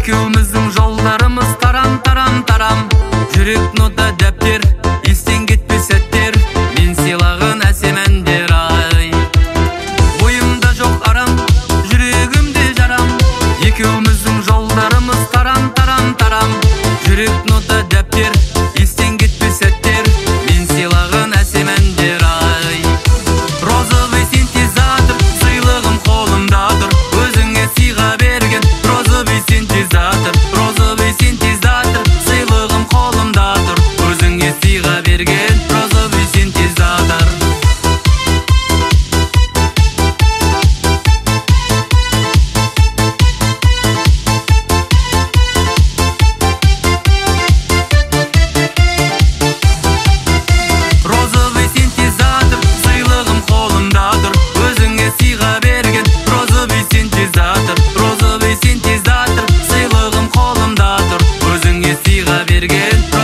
Екеуміздің жолдарымыз тарам. Жүрек нота дәптер, естен кетпес сәттер, мен сыйлаған әсем әндер ай. Бойымда жоқ арам, жүрегімде жарам. Екеуміздің жолдарымыз тарам. Жүрек нота дәптер, естен кетпес сәттер, мен сыйлаған әсем әндер ай. Розовый синтезатор, сыйлығым қолымда тұр, өзіңе сыйға берген. Розовый синтезатор, сыйлығым қолымда тұр, өзіңе сыйға берген. Розовый синтезатор. Розовый синтезатор, сыйлығым қолымда тұр, өзіңе сыйға берген. Розовый синтезатор, сыйлығым қолымда тұр, өзіңе сыйға берген.